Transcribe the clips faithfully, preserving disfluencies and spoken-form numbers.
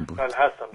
بود. بله هستم.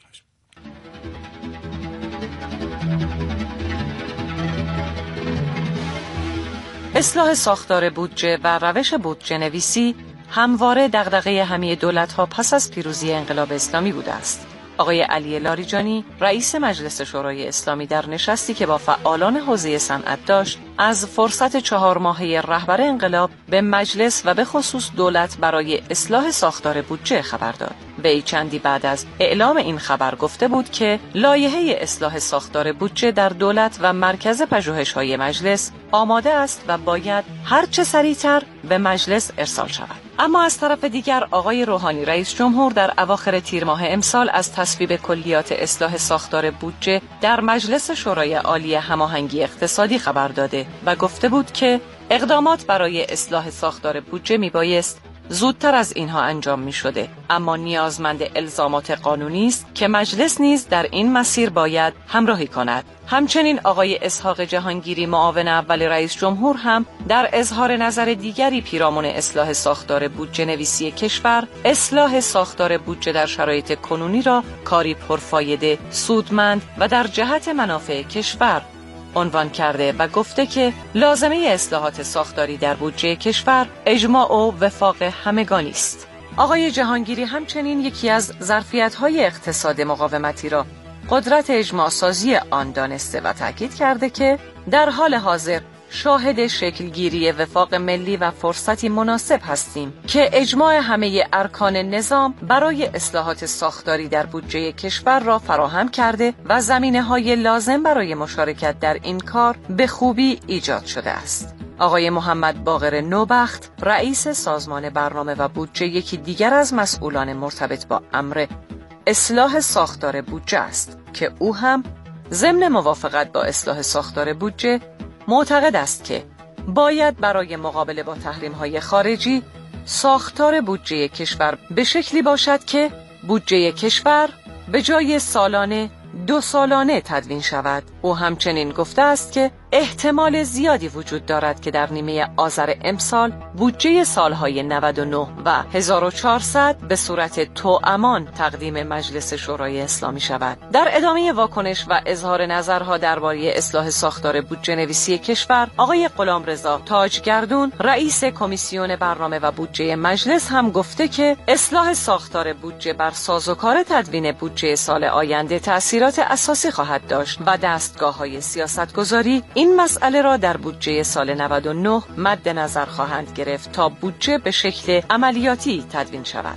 اصلاح ساختار بودجه و روش بودجه نویسی همواره دغدغه همه دولت‌ها پس از پیروزی انقلاب اسلامی بوده است. آقای علی لاریجانی رئیس مجلس شورای اسلامی در نشستی که با فعالان حوزه صنعت داشت از فرصت چهار ماهه رهبر انقلاب به مجلس و به خصوص دولت برای اصلاح ساختار بودجه خبر داد. وی چندی بعد از اعلام این خبر گفته بود که لایحه اصلاح ساختار بودجه در دولت و مرکز پژوهش‌های مجلس آماده است و باید هر چه سریعتر به مجلس ارسال شود. اما از طرف دیگر آقای روحانی رئیس جمهور در اواخر تیر ماه امسال از تصویب کلیات اصلاح ساختار بودجه در مجلس شورای عالی هماهنگی اقتصادی خبر داده و گفته بود که اقدامات برای اصلاح ساختار بودجه میبایست زودتر از اینها انجام می شده، اما نیازمند الزامات قانونی است که مجلس نیز در این مسیر باید همراهی کند. همچنین آقای اسحاق جهانگیری معاون اول رئیس جمهور هم در اظهار نظر دیگری پیرامون اصلاح ساختار بودجه نویسی کشور، اصلاح ساختار بودجه در شرایط کنونی را کاری پرفایده، سودمند و در جهت منافع کشور عنوان کرده و گفته که لازمه اصلاحات ساختاری در بودجه کشور اجماع و وفاق همگانی است. آقای جهانگیری همچنین یکی از ظرفیت‌های اقتصاد مقاومتی را قدرت اجماع سازی آن دانسته و تاکید کرده که در حال حاضر شاهد شکلگیری وفاق ملی و فرصتی مناسب هستیم که اجماع همه ارکان نظام برای اصلاحات ساختاری در بودجه کشور را فراهم کرده و زمینه‌های لازم برای مشارکت در این کار به خوبی ایجاد شده است. آقای محمد باقر نوبخت رئیس سازمان برنامه و بودجه یکی دیگر از مسئولان مرتبط با امر اصلاح ساختار بودجه است که او هم ضمن موافقت با اصلاح ساختار بودجه معتقد است که باید برای مقابله با تحریم‌های خارجی ساختار بودجه کشور به شکلی باشد که بودجه کشور به جای سالانه دو سالانه تدوین شود. او همچنین گفته است که احتمال زیادی وجود دارد که در نیمه آذر امسال بودجه سالهای نود و نه و هزار و چهارصد به صورت توامان تقدیم مجلس شورای اسلامی شود. در ادامه واکنش و اظهار نظرها درباره اصلاح ساختار بودجه نویسی کشور، آقای غلامرضا تاجگردون رئیس کمیسیون برنامه و بودجه مجلس هم گفته که اصلاح ساختار بودجه بر سازوکار تدوین بودجه سال آینده تأثیرات اساسی خواهد داشت و دستگاه‌های سیاستگذاری این مسئله را در بودجه سال نود و نه مد نظر خواهند گرفت تا بودجه به شکل عملیاتی تدوین شود.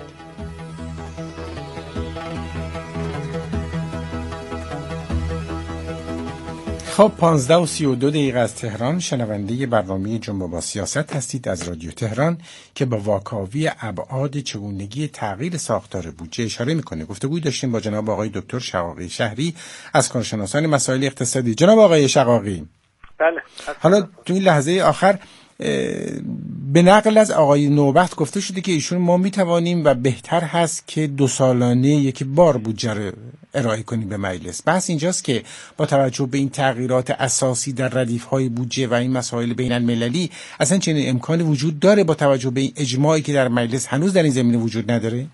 خب پانزده و سی و دو دقیقه از تهران شنونده برنامه جنبه با سیاست هستید از رادیو تهران که با واکاوی ابعاد چگونگی تغییر ساختار بودجه اشاره میکنه. گفتگوی داشتیم با جناب آقای دکتر شقاقی شهری از کارشناسان مسائل اقتصادی. جناب آقای شقاقی، بله. حالا تو این لحظه آخر به نقل از آقای نوبخت گفته شده که ایشون ما میتوانیم و بهتر هست که دو سالانه یک بار بودجه رو ارائه کنیم به مجلس. بحث اینجاست که با توجه به این تغییرات اساسی در ردیف‌های بودجه و این مسائل بین المللی اصلا چنین امکانی وجود داره با توجه به این اجماعی که در مجلس هنوز در این زمینه وجود نداره؟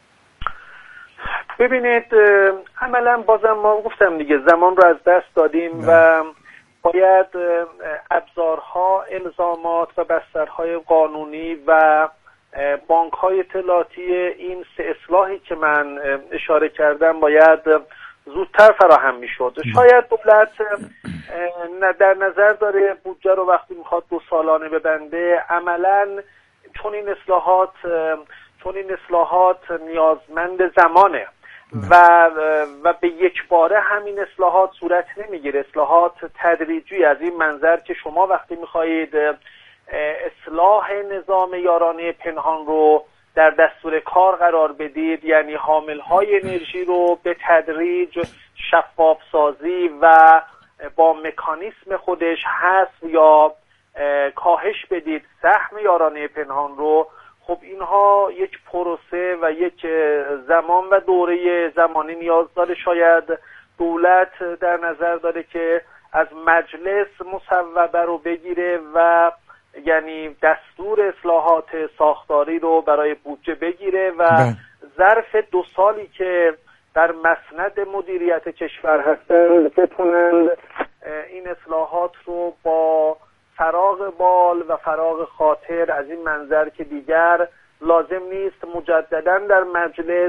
ببینید عملا بازم ما گفتم دیگه زمان رو از دست دادیم نه. و باید ابزارها، الزامات و بسترهای قانونی و بانک‌های اطلاعاتی این سه اصلاحی که من اشاره کردم باید زودتر فراهم می‌شد. شاید دولت در نظر داره بودجه رو وقتی میخواد دو سالانه ببنده، عملاً چون این اصلاحات چون این اصلاحات نیازمند زمانه و و به یک باره همین اصلاحات صورت نمیگیره. اصلاحات تدریجی از این منظر که شما وقتی میخواهید اصلاح نظام یارانه پنهان رو در دستور کار قرار بدید، یعنی حاملهای انرژی رو به تدریج شفاف سازی و با مکانیسم خودش حذف یا کاهش بدید سهم یارانه پنهان رو، خب اینها یک پروسه و یک زمان و دوره زمانی نیاز داره. شاید دولت در نظر داره که از مجلس مصوبه رو بگیره و یعنی دستور اصلاحات ساختاری رو برای بودجه بگیره و ظرف دو سالی که در مسند مدیریت کشور هستند بتونند این اصلاحات رو با فراغ بال و فراغ خاطر از این منظر که دیگر لازم نیست مجددا در مجلس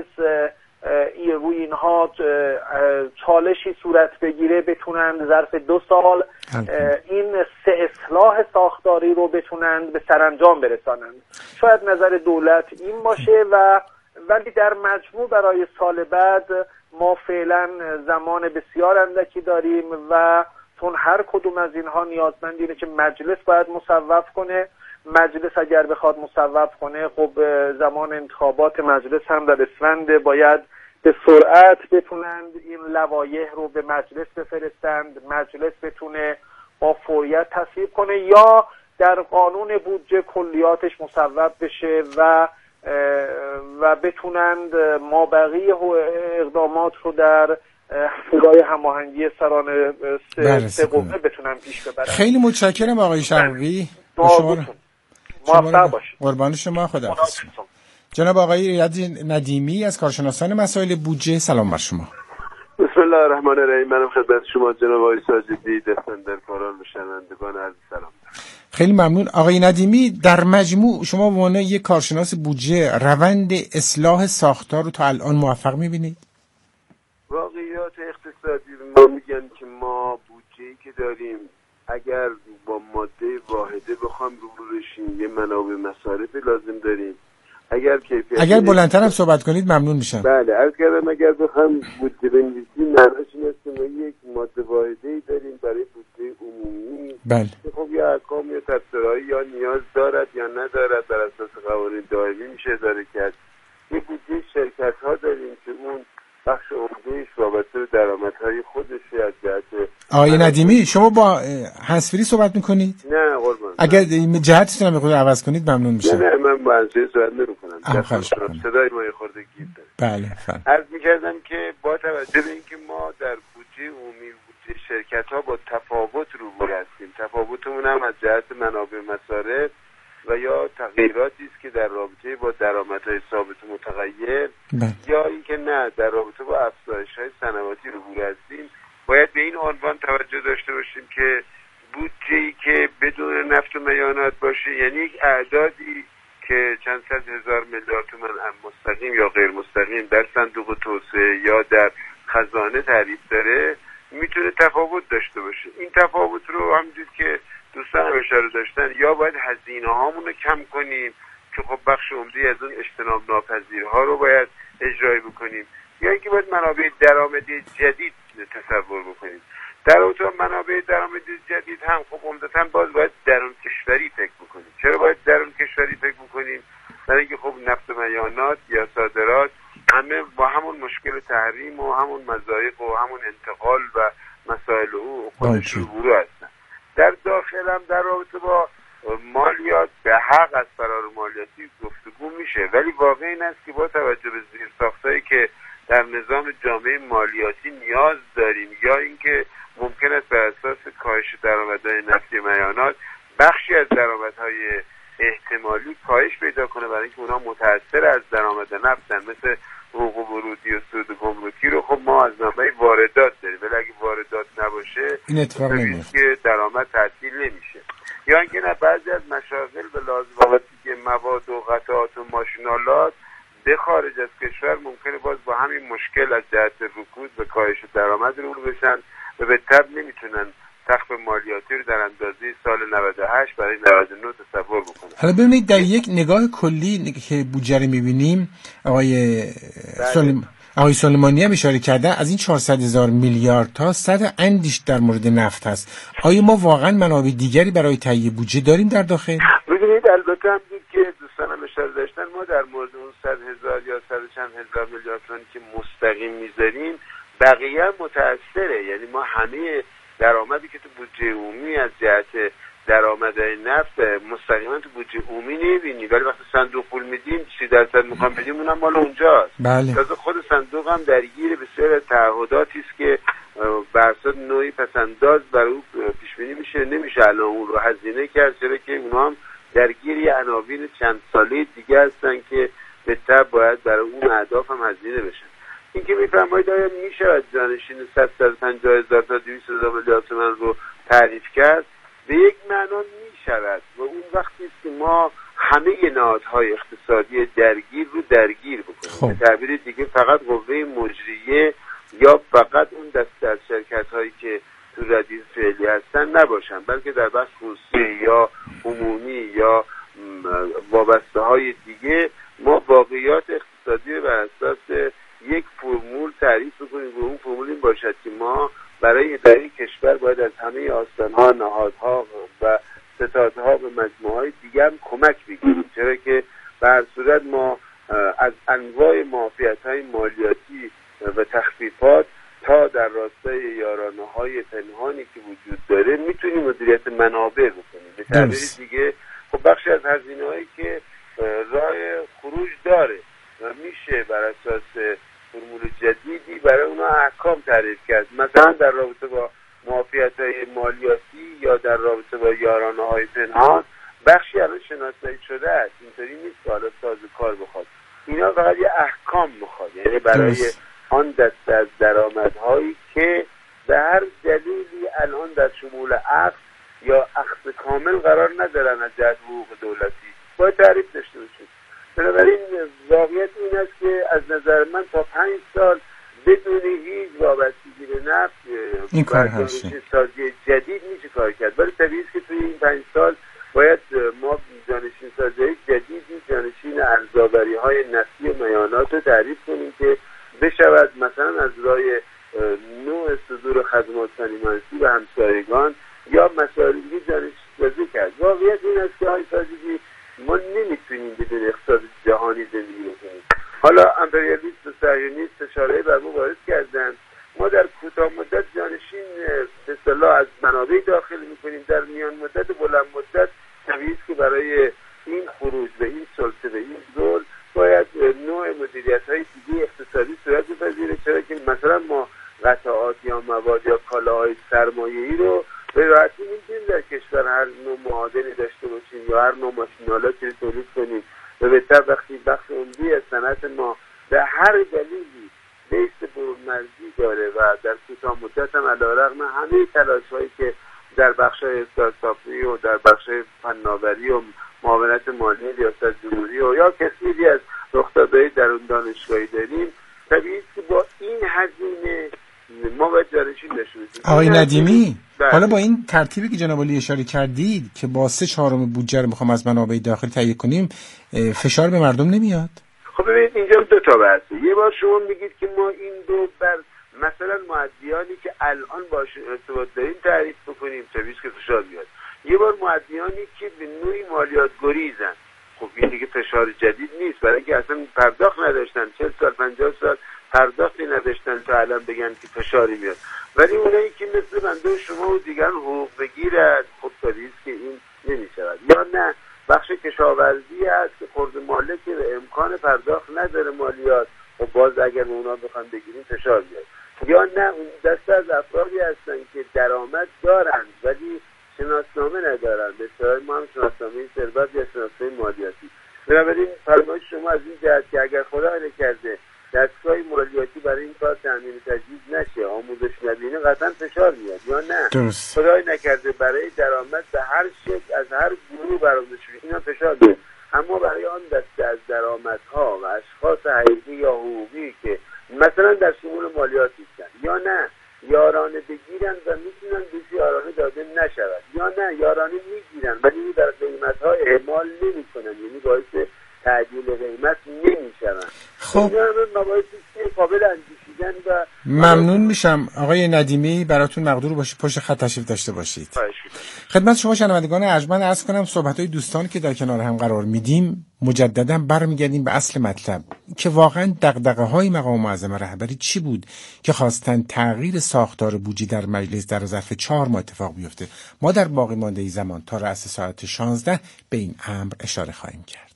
روی اینها چالشی صورت بگیره، بتونند ظرف دو سال این سه اصلاح ساختاری رو بتونند به سرانجام برسانند. شاید نظر دولت این باشه و ولی در مجموع برای سال بعد ما فعلا زمان بسیار اندکی داریم و چون هر کدوم از اینها نیازمند اینه که مجلس باید مصوب کنه. مجلس اگر بخواد مصوب کنه خب زمان انتخابات مجلس هم در اسفند، باید به سرعت بتونند این لوایح رو به مجلس بفرستند، مجلس بتونه با فوریت تصویب کنه یا در قانون بودجه کلیاتش مصوب بشه و و بتونند مابقی اقدامات رو در نگاه هماهنگی سران سه قوه بتونن پیش ببرن. خیلی متشکرم آقای شرقی. شما موفق باشید. قربان شما، خداحافظ. جناب آقای ندیمی از کارشناسان مسائل بودجه، سلام بر شما. بسم الله الرحمن الرحیم. منم خدمت شما جناب آقای ساجدی، دستاندرکاران و شنوندگان عزیز سلام. خیلی ممنون آقای ندیمی. در مجموع شما به عنوان یک کارشناس بودجه روند اصلاح ساختار رو تا الان موفق می‌بینید؟ واقعیات اقتصادی ما میگن که ما بودجه‌ای که داریم اگر با ماده واحده بخوام روبرو بشیم یه منابع مصارفی لازم داریم. اگر کیفیت اگر بلندتر هم صحبت کنید ممنون میشم. بله عرض کردم اگر بخوام بودجه بنویسیم معناش اینه که ما یک ماده واحده‌ای داریم برای بودجه عمومی. بله. خب یا احکام یا تفسیرهایی یا نیاز دارد یا ندارد بر اساس قوانین دائمی میشه اداره کرد. یک بودجه شرکت‌ها داریم که اون بخش عمده‌اش وابسته به درآمدهای خودشه. از جهت آقای ندیمی شما با هنسفری صحبت میکنید؟ نه قربان. اگر جهتتون رو خود عوض کنید ممنون میشم. نه من با هنسفری صحبت نمیکنم. صدای ما یه خورده گیر داره. بله فهم. عرض میکردم که با توجه به اینکه ما در بودجه عمومی بودجه شرکت‌ها با تفاوت روبرو هستیم، تفاوتمون هم از جهت منابع مصارف و یا تغییراتی است که در رابطه با درآمدهای ثابت و متغیر یا اینکه نه در رابطه با افزایش‌های صنعتی روبرو هستیم، باید به این عنوان توجه داشته باشیم که بودجه‌ای که بدون نفت و میانات باشه یعنی یک اعدادی که چند صد هزار میلیارد تومان مستقیم یا غیر مستقیم در صندوق توسعه یا در خزانه تعریف داره میتونه تفاوت داشته باشه. این تفاوت رو همونجوری که دوستان اشاره داشتن یا باید هزینه هامون رو کم کنیم که خب بخش عمده از اون اجتناب ناپذیرها رو باید اجرایی بکنیم یا اینکه باید منابع درآمدی جدید تصور بکنیم. در اتاق منابع درآمدی جدید هم خب عمدتاً باز باید درون کشوری فکر بکنیم. چرا باید درون کشوری فکر بکنیم؟ برای اینکه خب نفت و میانات یا صادرات همه با همون مشکل تحریم و همون مضایق و همون انتقال و مسائل او خودش روبرو هستن. در داخل هم در رابطه با مالیات به حق از فرار مالیاتی گفتگو میشه، ولی واقع این است که با توجه به زیرساختایی که در نظام جامعه مالیاتی نیاز داریم یا اینکه ممکن است بر اساس کاهش درآمدهای نفتی میانات بخشی از درآمدهای احتمالی کاهش پیدا کنه برای اینکه اونها متأثر از درآمد نفتن، مثل حقوق ورودی و سود گمرکی رو خب ما از نامه واردات داریم، ولی اگه واردات نباشه این اتفاق نمیفته که درآمد تعطیل نمیشه. یا اینکه نه بعضی از مشاغل به لازم وقتی که مواد و قطعات و ماشینالات به خارج از کشور ممکنه باز با همین مشکل از جهت رکود به کاهش درآمد رو بشن و به طب نمیتونن سقف مالیاتی رو در اندازه سال نود و هشت برای نود و نه تصور بکنن. حالا ببینید در یک نگاه کلی که بودجه رو می‌بینیم آقای سلیم آقای سلیمانی هم اشاره کرده از این چهارصد هزار میلیارد تا صد اندیش در مورد نفت هست. آیا ما واقعا منابع دیگری برای تهیه بودجه داریم در داخل؟ ببینید البته هم دید که دوستانم اشاره داشتن ما در مورد اون صد هزار یا صد چند هزار میلیارد تومانی که مستقیم میذاریم بقیه متأثره، یعنی ما همه درآمدی که تو بودجه عمومی از جهت درآمدهای نفت مستقیما تو بودجه عمومی نمیبینی، ولی وقتی صندوق پول میدیم سی درصد میخوام بدیم اونم مال اونجاست. بله. تازه خود صندوق هم درگیر بسیار تعهداتی است که بر اساس نوعی پسنداز برای او پیش بینی میشه، نمیشه الان اون رو هزینه کرد، چرا که اونها هم درگیر عناوین چند ساله دیگه هستن که به طب باید برای اون اهداف هم هزینه بشه. این که میفرمایید آیا میشود جانشین صد تا پنجاه هزار تا دویست هزار میلیارد تومان رو تعریف کرد؟ به یک معنا میشود و اون وقتی است که ما همه نهادهای اقتصادی درگیر رو درگیر بکنیم. خب. به تعبیر دیگه فقط قوه مجریه یا فقط اون دسته از شرکت هایی که تو ردیف فعلی هستن نباشن، بلکه در بخش خصوصی یا عمومی یا وابسته های دیگه ما واقعیات اقتصادی بر اساس یک فرمول تعریف بکنیم و اون فرمول این باشد که ما برای اداره کشور باید از همه آستانها، نهادها و ستادها و مجموعهای دیگه هم کمک بگیریم، چرا که به هر صورت ما از انواع معافیت‌های مالیاتی و تخفیفات تا در راستای یارانه‌های پنهانی که وجود داره میتونیم مدیریت منابع بکنیم. به تعبیر دیگه خب بخشی از هزینه‌هایی که راه خروج داره و میشه بر اساس فرمول جدیدی برای اونها احکام تعریف کرد، مثلا در رابطه با معافیت‌های مالیاتی یا در رابطه با یارانه‌های پنهان بخشی الان شناسایی شده است. اینطوری نیست که حالا ساز کار بخواد، اینا فقط یه احکام میخواد، یعنی برای آن دسته از درآمدهایی که به هر دلیلی الان در شمول عقد یا اخذ کامل قرار ندارن از جهت حقوق دولتی باید تعریف داشته باشید. بنابراین واقعیت این است که از نظر من تا پنج سال بدون هیچ وابستگی به نفت این کار هست، سازی جدید میشه کار کرد، ولی طبیعی است که توی این پنج سال باید ما جانشین سازی جدیدی، جانشین ارزآوری های نفتی و میانات رو تعریف کنیم که بشود مثلا از راه نوع صدور خدمات صنیع‌محصول و همسایگان یا مسائل دیگه جانشین سازی کرد. واقعیت این است که های سازی ما نمیتونیم بدون اقتصاد جهانی زندگی بکنیم. حالا امپریالیست و صهیونیست اشاره بر ما وارد کردن، ما در کوتاه مدت جانشین به اصطلاح از منابع داخل میکنیم، در میان مدت بلند مدت طبیعی است که برای این خروج به این سلطه به این دول باید نوع مدیریت‌های دیگه اقتصادی صورت بپذیره، چرا که مثلا ما قطعات یا مواد یا کالاهای سرمایه‌ای رو به راحتی می‌تونیم در کشور هر نوع معادلی داشته باشیم یا هر نوع ماشین‌آلاتی رو تولید کنیم و بهتر وقتی بخش عمدی از صنعت ما به هر دلیلی بیس برون‌مرزی داره و در کوتاه مدت هم علی‌رغم همه تلاش‌هایی که در بخش‌های استارتاپی و در بخش فناوری و معاونت مالی ریاست جمهوری و یا کسری از رخدادهای درون دانشگاهی داریم، طبیعی است که با این هزینه ما باید جانشین داشته باشیم. آقای ندیمی، حالا با این ترتیبی که جناب عالی اشاره کردید که با سه چهارم بودجه رو میخوام از منابع داخلی تهیه کنیم، فشار به مردم نمیاد؟ خب ببینید اینجا دو تا بحثه. یه بار شما میگید که ما این دو بر مثلا مؤدیانی که الان باش ارتباط داریم تعریف بکنیم، طبیعی که فشار بیاد. یه بار مؤدیانی که به نوعی مالیات گریزن، خب این دیگه فشار جدید نیست، برای اینکه اصلا پرداخت نداشتن، چهل سال پنجاه سال پرداختی نداشتن تا الان بگن که فشاری میاد. ولی اونایی که مثل بنده شما و دیگر حقوق بگیرن، خب طبیعی است که این نمیشود. یا نه بخش کشاورزی هست که خرد مالک به امکان پرداخت نداره مالیات، خب باز اگر اونا بخوان بگیریم فشار میاد. یا نه اون دسته از افرادی هستن که درآمد دارن ولی شناسنامه ندارن، به اصطلاح ما هم شناسنامه ثروت یا شناسنامه مالیاتی. بنابراین فرمایش شما از این جهت که اگر خدا نکرده دستگاه مالیاتی برای این کار تامین تجهیز نشه، آموزش نبینه، قطعا فشار میاد. یا نه درست. خدای نکرده برای درآمد به هر شکل از هر گروه برآورده شده، اینا فشار میاد. اما برای آن دسته از درآمدها و اشخاص حقیقی یا حقوقی که مثلا در شمول مالیات هستن، یا نه یارانه بگیرن و میتونن بیشی یارانه داده نشود، یا نه یارانه میگیرن ولی در قیمت‌ها اعمال نمی‌کنن، یعنی باعث تعدیل قیمت نمی‌شون. خب اینا مباحثی که قابل اندیشیدن و ممنون میشم آقای ندیمی، براتون مقدور باشید پشت خط تشریف داشته باشید. خدمت شما شنوندگان ارجمند عرض کنم صحبت‌های دوستان که در کنار هم قرار میدیم مجددا برمیگردیم به اصل مطلب که واقعا دغدغه‌های مقام معظم رهبری چی بود که خواستن تغییر ساختار بودجه در مجلس در ظرف چهار ماه اتفاق بیفته. ما در باقی مانده زمان تا رأس ساعت شانزده به این امر اشاره خواهیم کرد.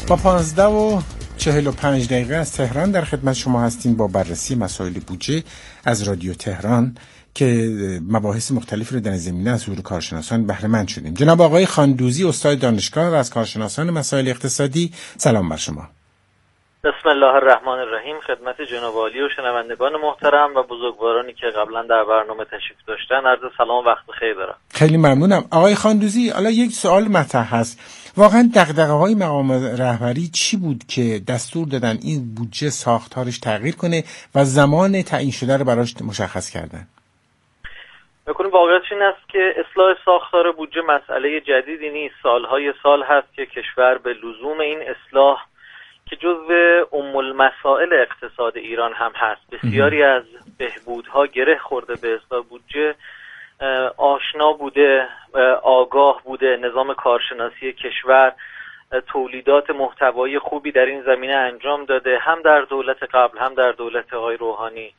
با پانزده و چهل و پنج دقیقه از تهران در خدمت شما هستیم با بررسی مسائل بودجه از رادیو تهران که مباحث مختلفی رو در زمینه از حضور کارشناسان بهره مند شدیم. جناب آقای خاندوزی، استاد دانشگاه و از کارشناسان مسائل اقتصادی، سلام بر شما. بسم الله الرحمن الرحیم. خدمت جناب عالی و شنوندگان محترم و بزرگوارانی که قبلا در برنامه تشریف داشتن عرض سلام و وقت بخیر دارم. خیلی ممنونم. آقای خاندوزی، حالا یک سوال مطرح هست. واقعا دغدغه‌های مقام رهبری چی بود که دستور دادن این بودجه ساختارش تغییر کنه و زمان تعیین شده رو براش مشخص کردن؟ بکنیم واقعیتش این است که اصلاح ساختار بودجه مسئله جدیدی نیست. سالهای سال هست که کشور به لزوم این اصلاح که جزو ام المسائل اقتصاد ایران هم هست، بسیاری از بهبودها گره خورده به اصلاح بودجه، آشنا بوده، آگاه بوده. نظام کارشناسی کشور تولیدات محتوایی خوبی در این زمینه انجام داده، هم در دولت قبل هم در دولت آقای روحانی.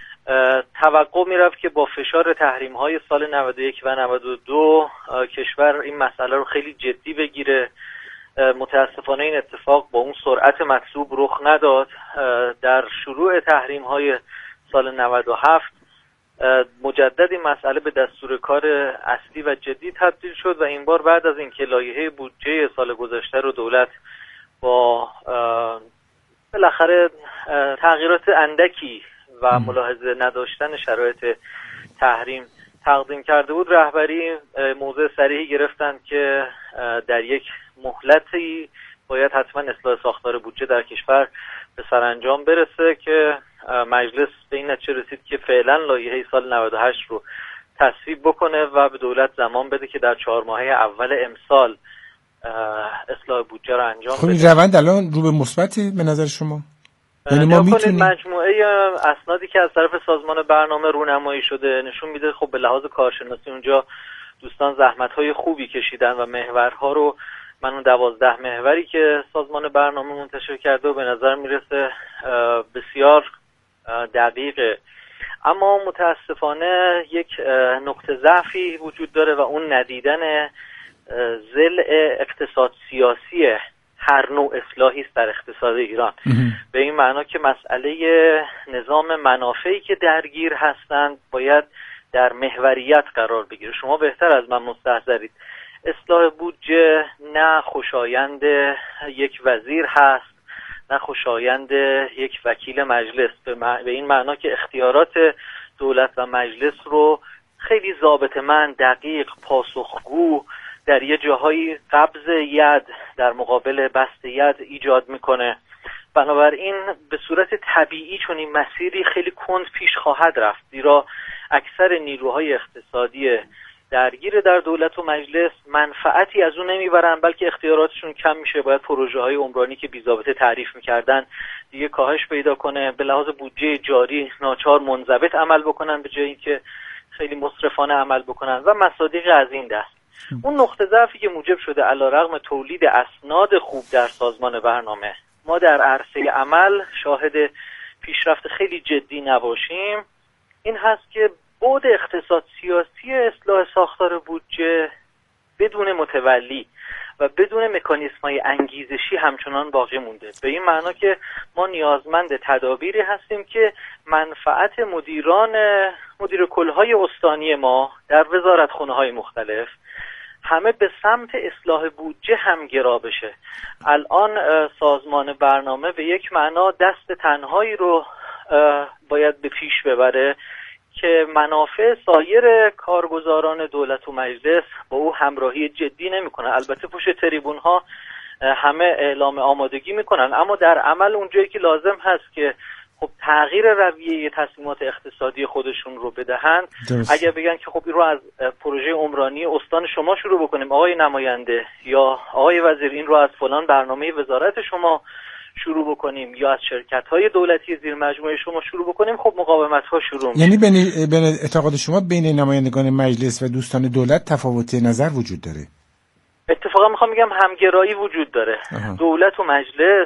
توقع میرفت که با فشار تحریم های سال نود و یک و نود و دو کشور این مسئله رو خیلی جدی بگیره. متاسفانه این اتفاق با اون سرعت مطلوب رخ نداد. در شروع تحریم های سال نود و هفت مجدد این مسئله به دستور کار اصلی و جدی تبدیل شد و این بار بعد از اینکه لایحه بودجه سال گذشته رو دولت با بالاخره تغییرات اندکی و ملاحظه نداشتن شرایط تحریم تقدیم کرده بود، رهبری موضع صریحی گرفتند که در یک مهلتی باید حتما اصلاح ساختار بودجه در کشور به سرانجام برسه که مجلس به این نتیجه رسید که فعلا لایحه سال نود و هشت رو تصویب بکنه و به دولت زمان بده که در چهار ماهه اول امسال اصلاح بودجه رو انجام خب بده. این روند الان رو به مثبته به نظر شما؟ یعنی ما میتونیم مجموعه اسنادی که از طرف سازمان برنامه رونمایی شده نشون میده خب به لحاظ کارشناسی اونجا دوستان زحمت‌های خوبی کشیدن و محورها رو، من اون دوازده محوری که سازمان برنامه منتشر کرده و به نظر میرسه بسیار دقیقه. اما متاسفانه یک نقطه ضعفی وجود داره و اون ندیدن ضلع اقتصاد سیاسی هر نوع اصلاحی است در اقتصاد ایران. به این معنا که مسئله نظام منافعی که درگیر هستند باید در محوریت قرار بگیره. شما بهتر از من مستحضرید اصلاح بودجه نه خوشایند یک وزیر هست نه خوشایند یک وکیل مجلس، به این معنا که اختیارات دولت و مجلس رو خیلی ضابطه‌مند، دقیق، پاسخگو در یه جاهایی قبض ید در مقابل بسط ید ایجاد میکنه. بنابراین به صورت طبیعی چون این مسیری خیلی کند پیش خواهد رفت، زیرا اکثر نیروهای اقتصادی درگیر در دولت و مجلس منفعتی از اون نمیبرن، بلکه اختیاراتشون کم میشه. باید پروژه های عمرانی که بی‌ضابطه تعریف میکردن دیگه کاهش پیدا کنه، به لحاظ بودجه جاری ناچار منضبط عمل بکنن به جایی که خیلی مسرفانه عمل بکنن و مصادیق از این دست. اون نقطه ضعفی که موجب شده علیرغم تولید اسناد خوب در سازمان برنامه ما در عرصه عمل شاهد پیشرفت خیلی جدی نباشیم، این هست که بعد اقتصاد سیاسی اصلاح ساختار بودجه بدون متولی و بدون مکانیزم‌های انگیزشی همچنان باقی مونده. به این معنا که ما نیازمند تدابیری هستیم که منفعت مدیران مدیر کلهای استانی ما در وزارتخانه‌های مختلف همه به سمت اصلاح بودجه همگرا بشه. الان سازمان برنامه به یک معنا دست تنهایی رو باید به پیش ببره که منافع سایر کارگزاران دولت و مجلس با او همراهی جدی نمیکنه. البته پشت تریبون ها همه اعلام آمادگی میکنن، اما در عمل اونجایی که لازم هست که خب تغییر رویه تصمیمات اقتصادی خودشون رو بدهند، اگر بگن که خب این رو از پروژه عمرانی استان شما شروع بکنیم آقای نماینده، یا آقای وزیر این رو از فلان برنامه وزارت شما شروع بکنیم، یا از شرکت‌های دولتی زیر مجموعه شما شروع بکنیم، خب مقاومت‌ها شروع میشه. یعنی بین بین اعتقاد شما بین نمایندگان مجلس و دوستان دولت تفاوت نظر وجود داره؟ اتفاقا میخوام بگم همگرایی وجود داره. آها. دولت و مجلس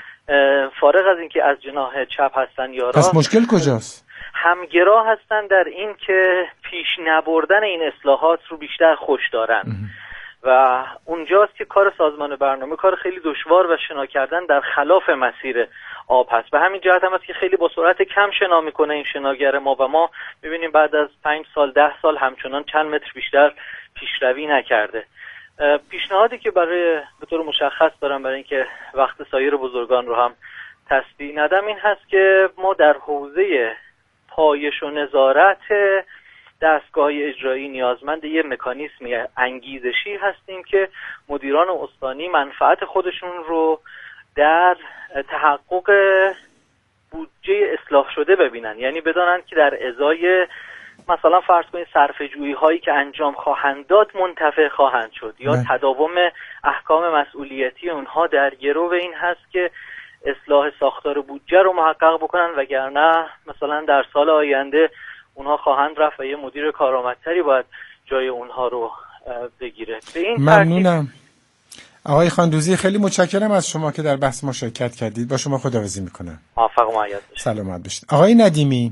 فارغ از اینکه از جناح چپ هستن یا راست، پس مشکل کجاست؟ همگرا هستن در این که پیش نبردن این اصلاحات رو بیشتر خوش دارن. و اونجاست که کار سازمان برنامه کار خیلی دشوار و شنا کردن در خلاف مسیر آب هست. به همین جهت هم است که خیلی با سرعت کم شنا میکنه این شناگر ما و ما میبینیم بعد از پنج سال ده سال همچنان چند متر بیشتر پیشروی نکرده. پیشنهادی که برای به طور مشخص دارم برای اینکه وقت سایر بزرگان رو هم تسبیح ندم این هست که ما در حوزه پایش و نظارت دستگاه اجرایی نیازمند یه مکانیزم انگیزشی هستیم که مدیران استانی منفعت خودشون رو در تحقق بودجه اصلاح شده ببینن، یعنی بدانند که در ازای مثلا فرض کنید صرفه‌جویی هایی که انجام خواهند داد منتفع خواهند شد یا نه. تداوم احکام مسئولیتی اونها در گرو این هست که اصلاح ساختار بودجه رو محقق بکنن، وگرنه مثلا در سال آینده اونها خواهند رفت و یه مدیر کارآمدتری باید جای اونها رو بگیره. به این ممنونم آقای خاندوزی، خیلی متشکرم از شما که در بحث ما شرکت کردید. با شما خداحافظی میکنم. موفق و مؤید باشید. سلامت باشید. آقای ندیمی،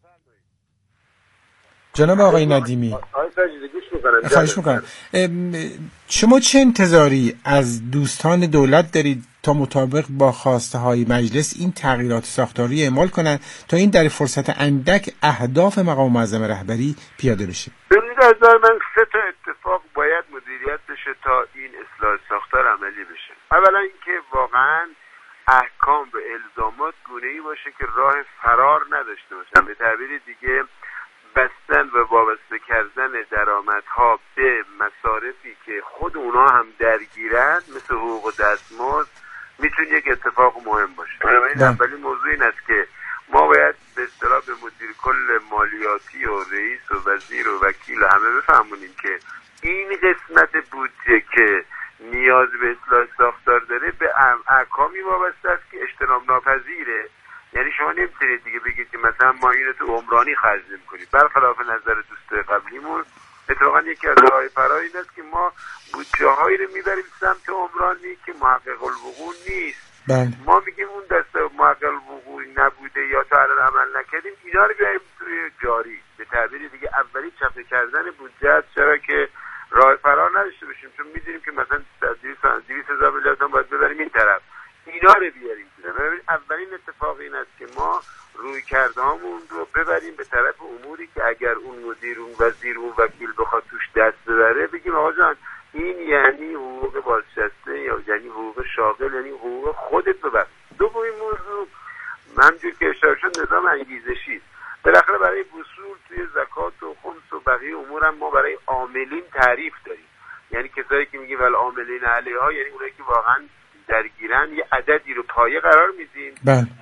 جناب آقای ندیمی، خواهش میکنم، شما چه انتظاری از دوستان دولت دارید تا مطابق با خواسته های مجلس این تغییرات ساختاری اعمال کنند تا این در فرصت اندک اهداف مقام معظم رهبری پیاده بشه؟ به نظر من سه تا اتفاق باید مدیریت بشه تا این اصلاح ساختار عملی بشه. اولا اینکه واقعا احکام و الزامات گونه‌ای باشه که راه فرار نداشته باشه. به تعبیر دیگه بستن و وابسته کردن درآمدها به مصارفی که خود اونا هم درگیرند مثل حقوق و دستمزد میتونه یک اتفاق مهم باشه. بنابراین اولین موضوع این است که ما باید به اصطلاح به مدیر کل مالیاتی و رئیس و وزیر و وکیل و همه بفهمونیم که این قسمت بودجه که نیاز به اصلاح ساختار داره به احکامی وابسته است که اجتناب ناپذیره. یعنی شما نمیتونید دیگه بگید که مثلا ما اینو تو عمرانی خرج نمی‌کنیم. برخلاف نظر دوست قبلیمون اتفاقا یکی از راه‌های فرار این است که ما بودجه‌هایی رو میبریم سمت عمرانی که محقق الوقوع نیست. بله. ما میگیم اون دسته محقق الوقوع نبوده یا تا الان عمل نکردیم، اینا رو بیاریم توی جاری. به تعبیر دیگه اولی چپه کردن بودجه است، چرا که راه فرار نداشته باشیم، چون میدونیم که مثلا دویست هزار میلیارد تومان باید ببریم این طرف، اینا رو بیاریم. اولین اتفاق این است که ما روی کردهامون رو ببریم به طرف اموری که اگر اون مدیر، اون وزیر، اون وکیل بخواد توش دست ببره بگیم آقا جان این یعنی حقوق بازنشسته یا یعنی حقوق شاغل، یعنی حقوق خودت ببر. دومین موضوع همونجور که اشاره شد نظام انگیزشی. بالاخره برای وصول توی زکات و خمس و بقیه امور هم ما برای عاملین تعریف داریم، یعنی کسایی که میگیم ول عاملین علیها، یعنی اونایی که واقعا درگیرن یه عددی رو پایه قرار میدیم،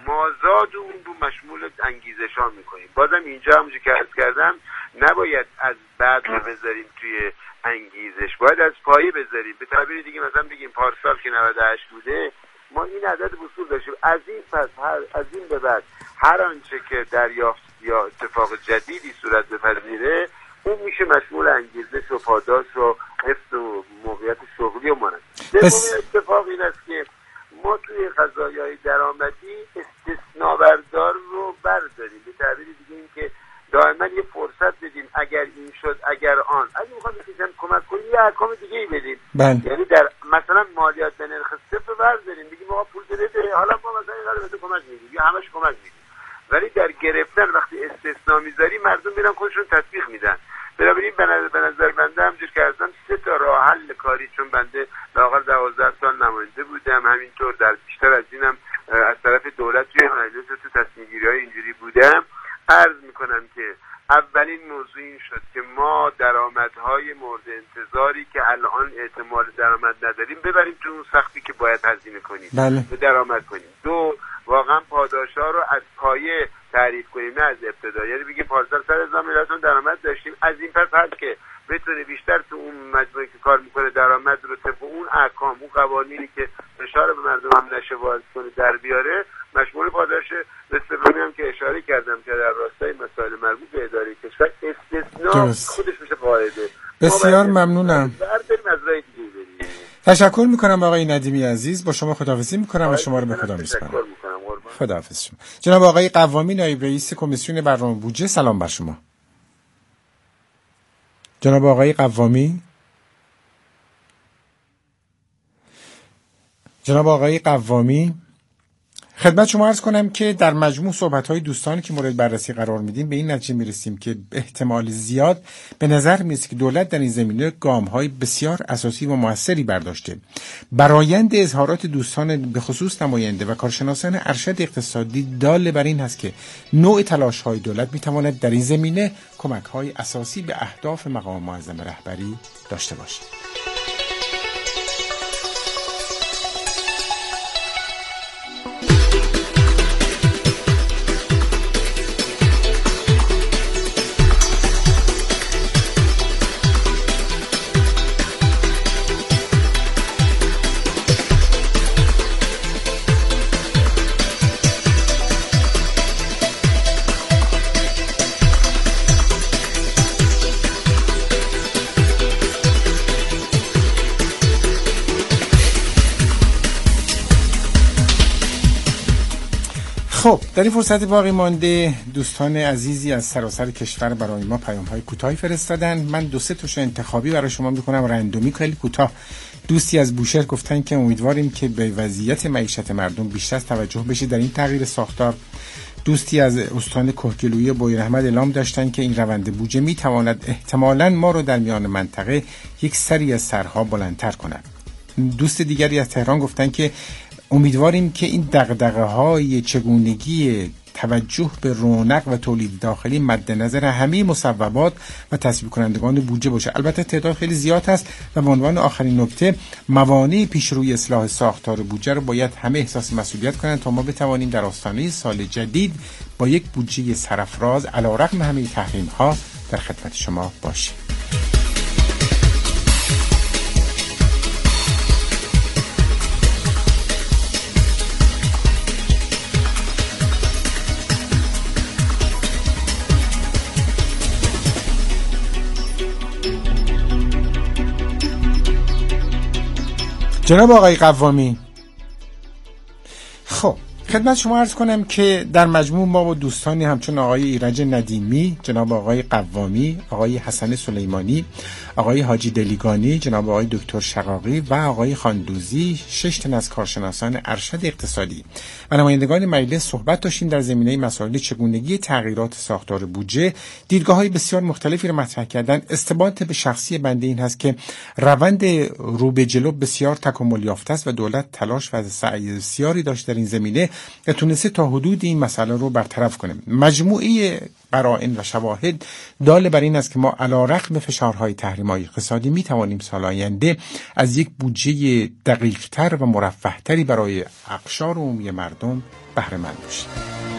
مازاد اون رو مشمول انگیزش ها میکنیم. بازم اینجا همونجور که عرض کردم نباید از بعد رو بذاریم توی انگیزش، باید از پایه بذاریم. به تعبیر دیگه مثلا بگیم پارسال که نود و هشت بوده ما این عدد وصول داشتیم، از این پس هر از این به بعد هر آنچه که دریافت یا اتفاق جدیدی صورت بپذیره اون میشه مشمول انگیزش و پاداش و حفظ و موقعیت شغلی و مانند. بس... اتفاق این است که ما توی قضایای درآمدی استثناء بردار رو برداریم. به تعبیر دیگه این که دائما یه فرصت بدیم، اگر این شد اگر آن، اگه میخوام بسیارم کمک کنیم یه احکام دیگه ای بدیم. بله. یعنی در مثلا مالیات به نرخ صفر برداریم، بگیم آقا پول بده، حالا ما مثلا اینا رو بده کمک میدیم یا همش کمک میدیم. ولی در گرفتن وقتی استثناء میذاری مردم میرن خودشون تطبیق میدن. بنابراین به نظر به نظر بنده همونجور که عرضم سه تا راه حل کاری، چون بنده لااقل دوازده سال نماینده بودم، همینطور در بیشتر از اینم از طرف دولت توی مجلس تو تصمیم گیری های اینجوری بودم، عرض میکنم که اولین موضوع این شد که ما درآمدهای مورد انتظاری که الان احتمال درآمد نداریم ببریم تو اون سختی که باید هزینه کنیم. بله. به درآمد کنیم. دو، واقعا پاداش‌ها رو از پایه تعریف کنیم نه از ابتدا. یعنی بگیم پارسال صد هزار میلیارد تومان درآمد داشتیم، از این پس هر که بتونه بیشتر تو اون مجموعه که کار میکنه درآمد رو طبق اون احکام، اون قوانینی که فشار به مردم هم نشه وارد کنه در بیاره، مشمول پاداش استفاده هم که اشاره کردم که در راستای مسائل مربوط به اداره کشور استثناء خودش میشه قاعده. بسیار ممنونم. دیگه تشکر میکنم آقای ندیمی عزیز، با شما خداحافظی میکنم و شما رو به خدا میسپارم. خداحافظ شما. جناب آقای قوامی نایب رئیس کمیسیون برنامه بودجه، سلام بر شما. جناب آقای قوامی، جناب آقای قوامی، خدمت شما عرض کنم که در مجموع صحبت‌های دوستانی که مورد بررسی قرار میدیم به این نتیجه میرسیم که احتمال زیاد به نظر میاد که دولت در این زمینه گام‌های بسیار اساسی و موثری برداشته. برآیند اظهارات دوستان به خصوص نماینده و کارشناسان ارشد اقتصادی دال بر این هست که نوع تلاش‌های دولت میتواند در این زمینه کمک‌های اساسی به اهداف مقام معظم رهبری داشته باشد. خب در این فرصت باقی مانده دوستان عزیزی از سراسر کشور برای ما پیام‌های کوتاهی فرستادن. من دو سه تاشو انتخابی برای شما می‌کنم، رندومی خیلی کوتاه. دوستی از بوشهر گفتن که امیدواریم که به وضعیت معیشت مردم بیشتر توجه بشه در این تغییر ساختار. دوستی از استان کهگیلویی بویراحمد اعلام داشتن که این روند بودجه می‌تواند احتمالاً ما رو در میان منطقه یک سری از سرها بلندتر کند. دوست دیگری از تهران گفتن که امیدواریم که این دغدغه‌های چگونگی توجه به رونق و تولید داخلی مد نظر همه مصوبات و تصویب کنندگان بودجه باشه. البته تعداد خیلی زیاد هست و به عنوان آخرین نکته موانع پیشروی اصلاح ساختار بودجه رو باید همه احساس مسئولیت کنند تا ما بتوانیم در آستانه سال جدید با یک بودجه سرافراز علیرغم همه تحریم‌ها در خدمت شما باشیم. جناب آقای قوامی، خب خدمت شما عرض کنم که در مجموع ما و دوستانی همچون آقای ایرج ندیمی، جناب آقای قوامی، آقای حسن سلیمانی، آقای حاجی دلیگانی، جناب آقای دکتر شقاقی و آقای خاندوزی، شش تن از کارشناسان ارشد اقتصادی و نمایندگان مجلس صحبت داشتیم در زمینه مسائل چگونگی تغییرات ساختار بودجه. دیدگاه‌های بسیار مختلفی را مطرح کردن. استبانت به شخصی بنده این هست که روند رو به جلو بسیار تکامل یافته است و دولت تلاش و سعی بسیاری داشت در این زمینه و تونسته تا حدود این مسئله رو برطرف کنه. مجموعه قرائن و شواهد دال بر این است که ما علیرغم فشارهای تحریم‌های اقتصادی می توانیم سال آینده از یک بودجه دقیق‌تر و مرفه‌تری برای اقشار عمومی مردم بهره مند باشیم.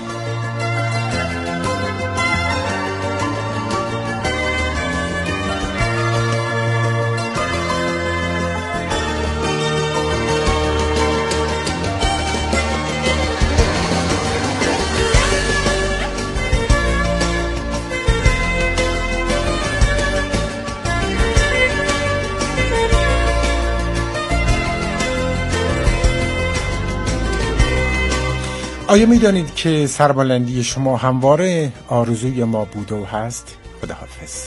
آیا می دانید که سربلندی شما همواره آرزوی ما بوده و هست؟ خداحافظ.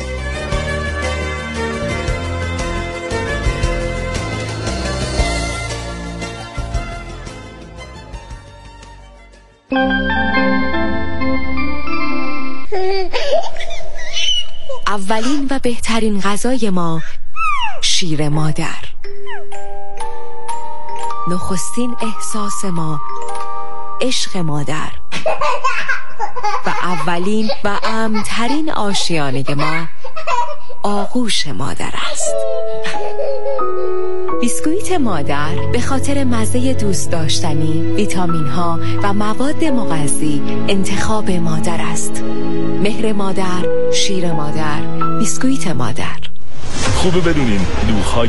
اولین و بهترین غذای ما شیر مادر. نخستین احساس ما عشق مادر و اولین و امن‌ترین آشیانه ما آغوش مادر است. بیسکویت مادر به خاطر مزه دوست داشتنی، ویتامین ها و مواد مغذی انتخاب مادر است. مهر مادر، شیر مادر، بیسکویت مادر. خوبه بدونین دوغ‌های